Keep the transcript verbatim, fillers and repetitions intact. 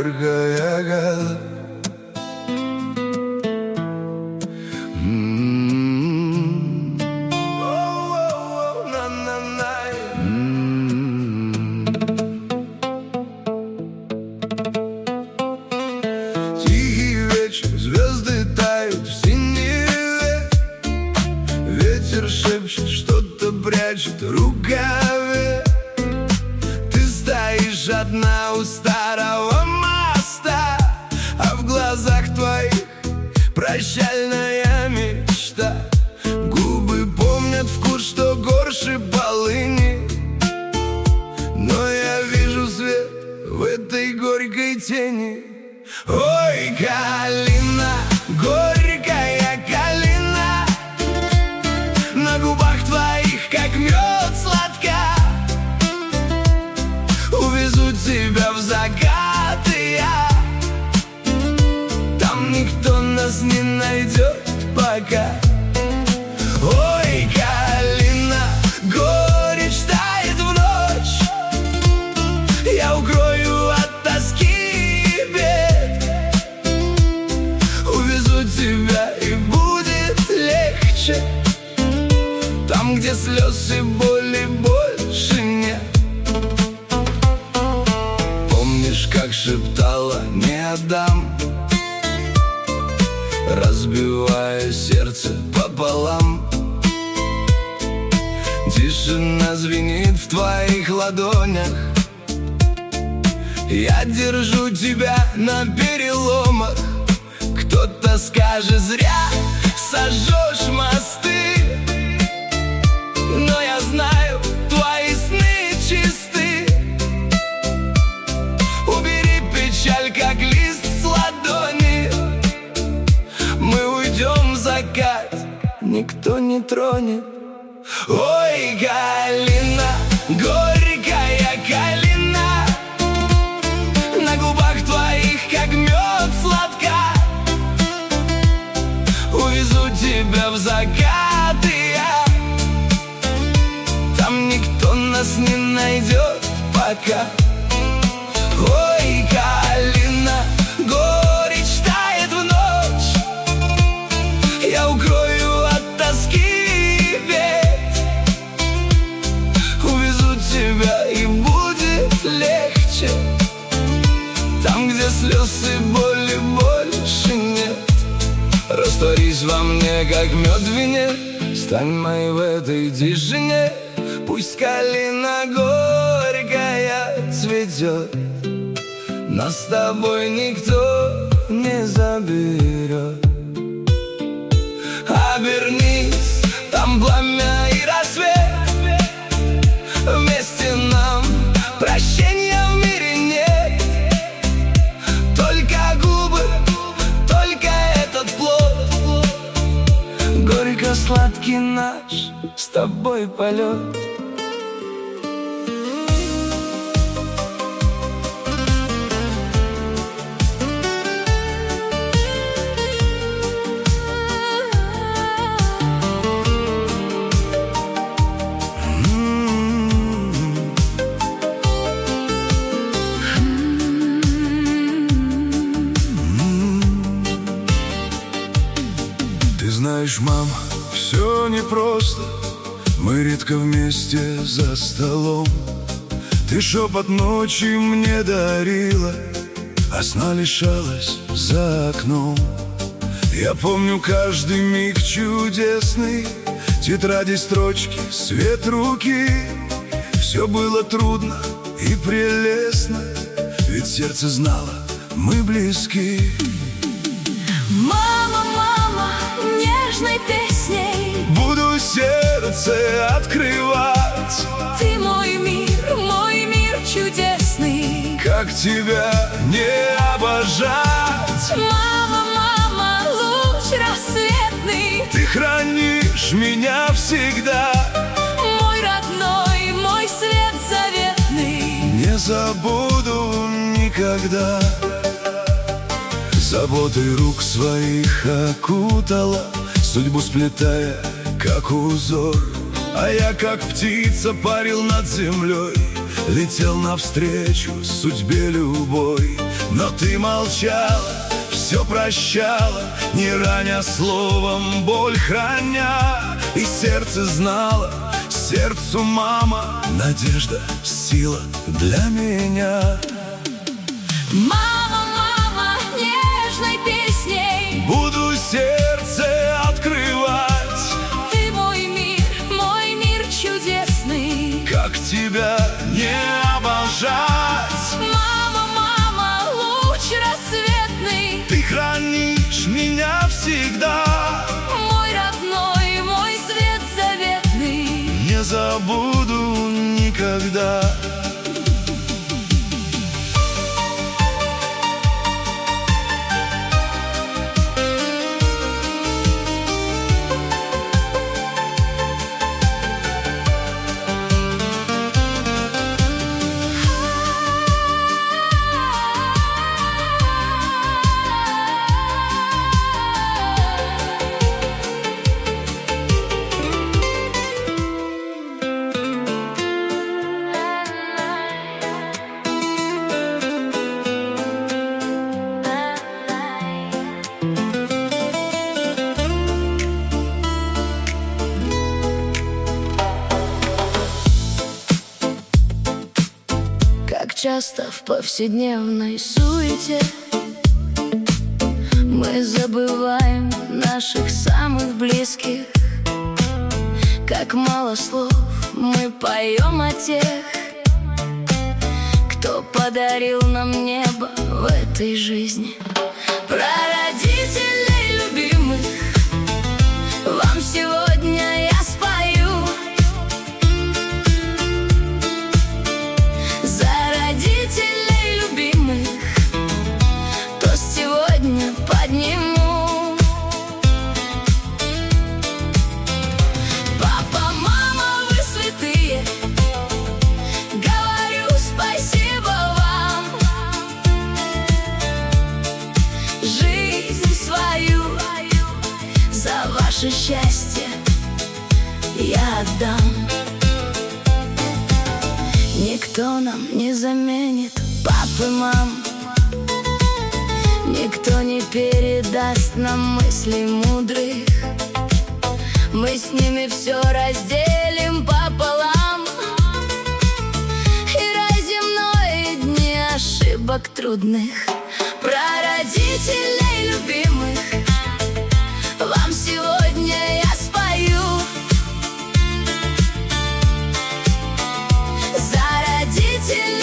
горькая ягода. Тихий вечер, звезды тают в синеве. Ветер шепчет, что-то прячет в рукаве. Ты стоишь одна у старого моста, а в глазах твоих прощальная мечта. Губы помнят вкус, что горше полыни, но я вижу свет в этой горькой тени. Ой, калина, горькая калина, на губах твоих, как мед, сладка. Увезу тебя в закат, и я там никто нас не найдет пока. Ой, калина, горечь тает в ночь, я укрою от тоски и бед. Увезу тебя, и будет легче там, где слез и боли больше нет. Помнишь, как шептала «не отдам», разбивая сердце пополам? Тишина звенит в твоих ладонях, я держу тебя на переломах. Кто-то скажет: зря сожжешь мосты, но я знаю, твои сны чисты. Убери печаль, как лист с ладони, мы уйдем в закат, никто не тронет. Ой, калина, горькая калина, на губах твоих, как мед, сладка. Увезу тебя в закат, и я там никто нас не найдет пока. Ой, калина, горечь тает в ночь, я укрою от тоски и бед. Увезу тебя, и будет легче там, где слез и боли больше нет. Растворись во мне, как мед в вине, стань моей в этой тишине. Пусть калина горькая цветет, нас с тобой никто не заберет. Обернись, там пламя и рассвет, вместе нам прощения в мире нет. Только губы, только этот плод, горько-сладкий наш с тобой полет. Знаешь, мама, все непросто, мы редко вместе за столом. Ты шепот ночи мне дарила, а сна лишалась за окном. Я помню каждый миг чудесный, тетради, строчки, свет руки. Все было трудно и прелестно, ведь сердце знало, мы близки. Мама, мама, нежной песней буду сердце открывать. Ты мой мир, мой мир чудесный. Как тебя не обожать? Мама, мама, луч рассветный. Ты хранишь меня всегда, мой родной, мой свет заветный. Не забуду никогда. Заботой рук своих окутала, судьбу сплетая, как узор. А я, как птица, парил над землей, летел навстречу судьбе любой. Но ты молчала, все прощала, не раня словом, боль храня. И сердце знало, сердцу мама, надежда, сила для меня. Мама, мама, нежной песней буду сердце открывать. Ты мой мир, мой мир чудесный. Как тебя не обожать? Мама, мама, луч рассветный. Ты хранишь меня всегда. Мой родной, мой свет заветный. Не забуду никогда. Как часто в повседневной суете мы забываем наших самых близких. Как мало слов мы поем о тех, кто подарил нам небо в этой жизни. Про родителей любимых вам сегодня я спою. За родителей любимых тост сегодня подниму. Папа, мама, вы святые, говорю спасибо вам. Жизнь свою за ваше счастье я отдам. Никто нам не заменит пап и мам. Никто не передаст нам мыслей мудрых. Мы с ними все разделим пополам. И рай земной, и дни ошибок трудных. Про родителей любимых вам сегодня я спою. За родителей